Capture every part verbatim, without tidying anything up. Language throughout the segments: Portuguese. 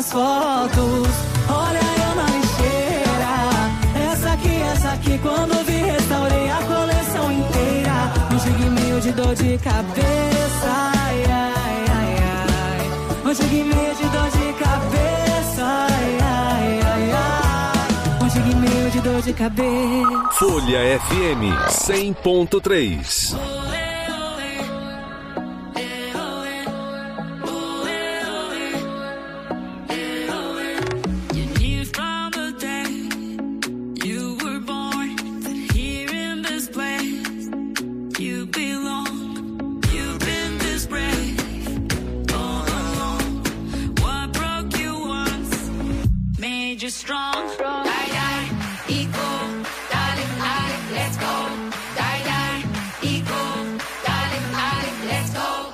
nossas fotos. Olha eu na lixeira. Essa aqui, essa aqui, quando vi, restaurei a coleção inteira. Um giga e meio de dor de cabeça. Ai, ai, ai, ai. Um giga e meio de dor de cabeça. Ai, ai, ai, ai. Um giga e meio de dor de cabeça. Folha F M cem ponto três. Strong, die, die, equal, darling, darling, let's go. Die, die, equal, darling, darling, let's go.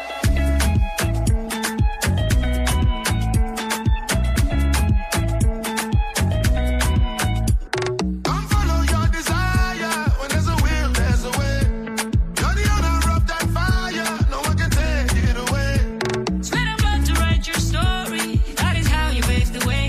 Come follow your desire. When there's a will, there's a way. You're the owner of that fire. No one can take it away. Spend a month to write your story. That is how you pave the way.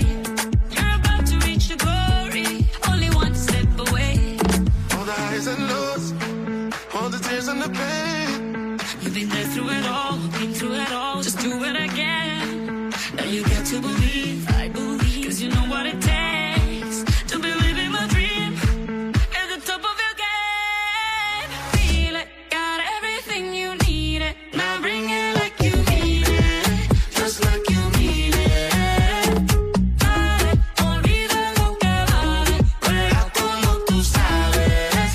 And lows, all the tears and the pain. You've been there through it all, been through it all. Just do it again. Now you get to believe, I believe, cause you know what it takes to believe in my dream. At the top of your game, feel it, got everything you need it. Now bring it like you mean it, just like you mean it. Vale, olvida lo que vale, juega como tú sabes.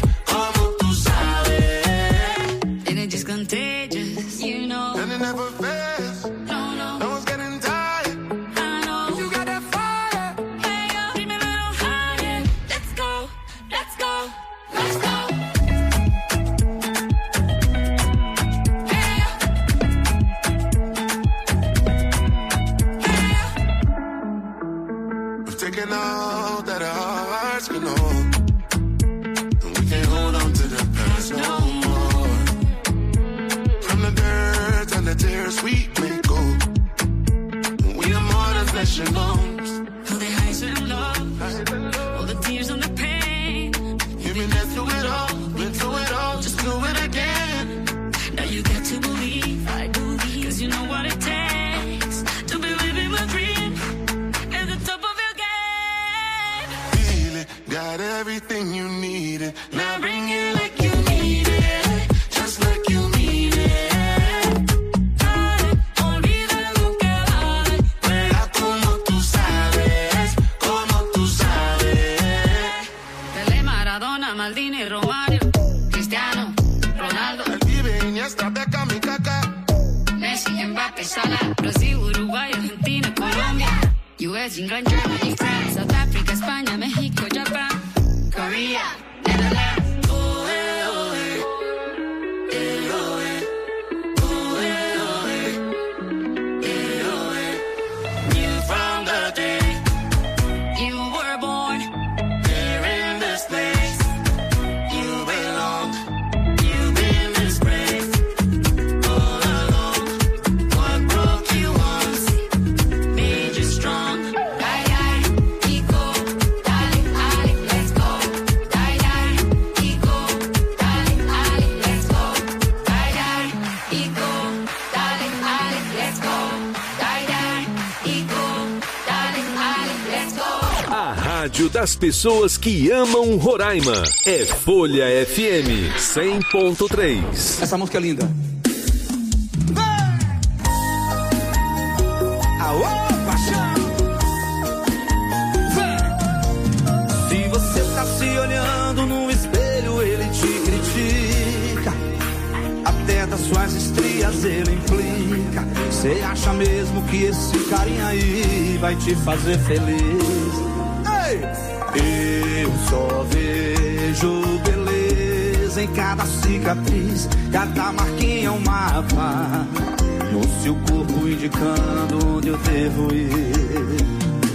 Contagious, you know. And it never fails. No, no. No one's getting tired. I know. You got that fire. Hey, yo, leave me a little higher. Let's go, let's go, let's go. Hey, hey, we've taken all that our hearts can hold. And we can't hold on to the past no more. And the tears we may go. We are more than flesh and bones. all the highs and lows, all the tears and the pain. You've been there through it all, been through it all, just do it again. Now you get to believe, I believe, cause you know what it takes to believe in my dream. At the top of your game, Feel it, got everything you needed. Now bring it like you need it, just like you mean it. Maldini, Romario, Cristiano, Ronaldo, El Pibe, Iniesta, Beckham y Kaká, Messi, Mbappé, Salah, Brasil, Uruguay, Argentina, Colombia, U S, England, Germany, France, South Africa, España, México, Japan, Korea, Netherlands. Oh, eh, oh, eh. Eh, oh, eh. Oh, eh, oh, eh. Eh, oh, eh. You from the day you were born here in this place. Rádio das pessoas que amam Roraima. É Folha F M cem ponto três. Essa música é linda. Aô, paixão! Vem! Se você tá se olhando no espelho, ele te critica. Até das suas estrias ele implica. Você acha mesmo que esse carinha aí vai te fazer feliz? Eu só vejo beleza em cada cicatriz, cada marquinha é um mapa no seu corpo indicando onde eu devo ir.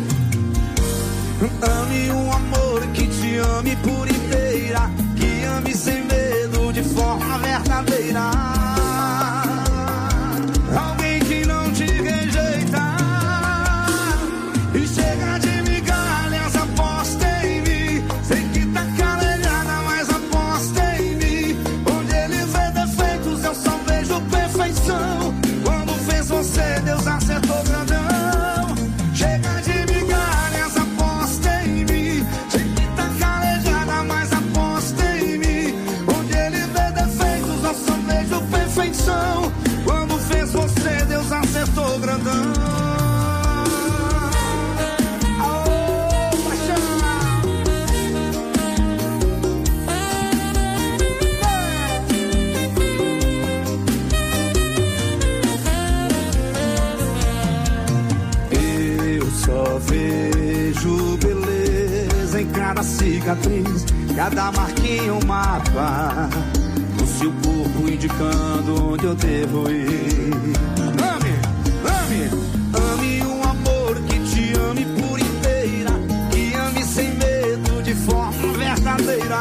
Ame um amor que te ame por inteira, que ame sem medo de forma verdadeira. Alguém que não te rejeita. perfeição. Quando fez você, Deus acertou grandão. Chega de migalhas, aposta em mim. Sei que tá calejada, mas aposta em mim. Onde ele vê defeitos, eu só vejo perfeição. Quando fez você, Deus acertou grandão. Só vejo beleza em cada cicatriz, cada marquinha um mapa, o seu corpo indicando onde eu devo ir. Ame, ame, ame um amor que te ame por inteira, que ame sem medo de forma verdadeira.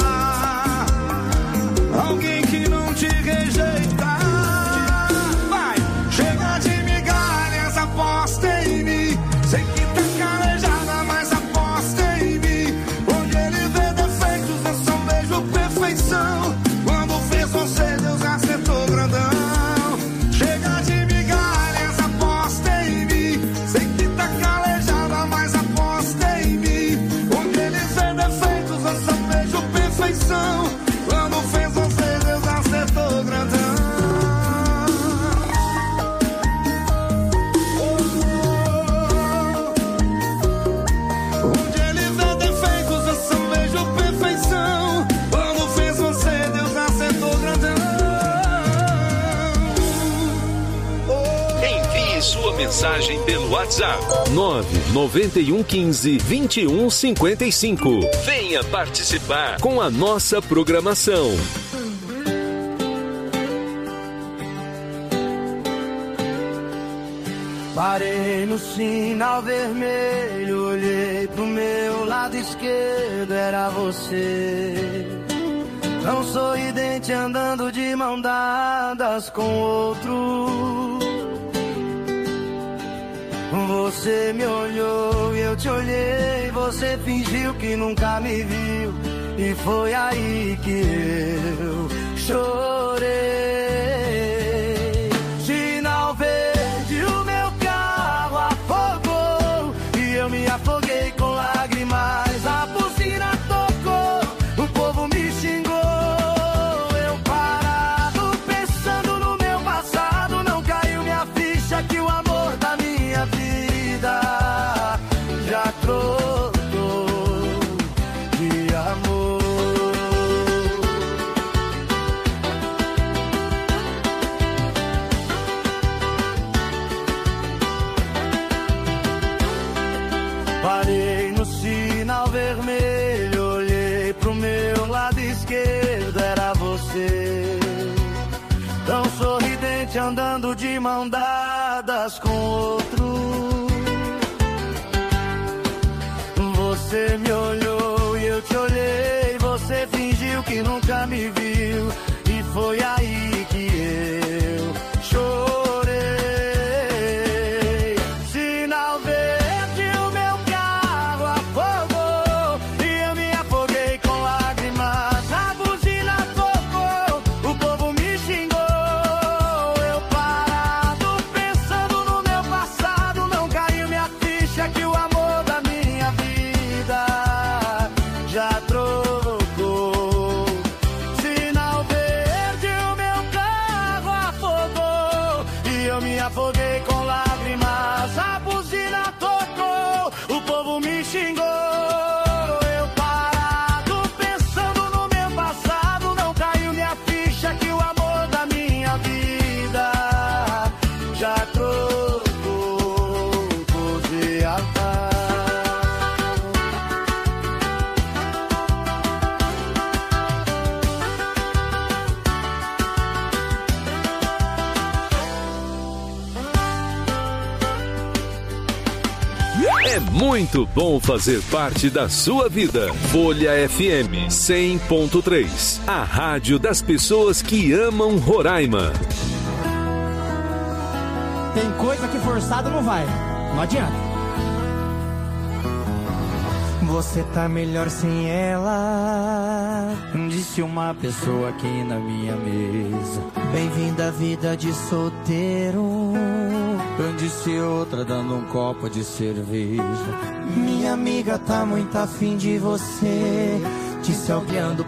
Alguém que não te rejeita. Vai, chega de migalhas, aposta em mim. Sei que tá calejada, mas aposta em mim. Onde ele vê defeitos, eu só vejo perfeição. Quando fez você, Deus acertou grandão. Chega de migalhas, aposta em mim. Sei que tá calejada, mas aposta em mim. Onde ele vê defeitos, eu só vejo perfeição. Quando fez você, Deus acertou grandão. Sua mensagem pelo WhatsApp nove nove um um cinco, dois um cinco cinco. Venha participar com a nossa programação. Parei no sinal vermelho, olhei pro meu lado esquerdo, era você. Tão sorridente andando de mão dadas com outro. Você me olhou e eu te olhei, você fingiu que nunca me viu, e foi aí que eu chorei. Sinal verde, o meu carro afogou, e eu me afoguei com lágrimas, a buzina tocou, o povo me xingou. Eu parado, pensando no meu passado, não caiu minha ficha que o amor da minha vida já trocou de amor. Parei no sinal vermelho, olhei pro meu lado esquerdo, era você. Tão sorridente andando de mão dadas com outro. Você me olhou e eu te olhei, você fingiu que nunca me viu, e foi aí que eu chorei. Sinal verde, o meu carro afogou, e eu me afoguei com lágrimas, a buzina tocou, o povo me xingou. Eu parado, pensando no meu passado, não caiu minha ficha que o amor da minha vida já trocou. Sinal verde, o meu carro afogou, e eu me afoguei com lágrimas, a buzina tocou, o povo me xingou. Eu parado, pensando no meu passado, não caiu minha ficha que o amor da minha vida já trocou de amar. É muito bom fazer parte da sua vida. Folha F M cem ponto três, a rádio das pessoas que amam Roraima. Tem coisa que forçado não vai, não adianta. Você tá melhor sem ela, disse uma pessoa aqui na minha mesa. Bem-vinda à vida de solteiro, disse outra dando um copo de cerveja. Minha amiga tá muito afim de você, disse alguém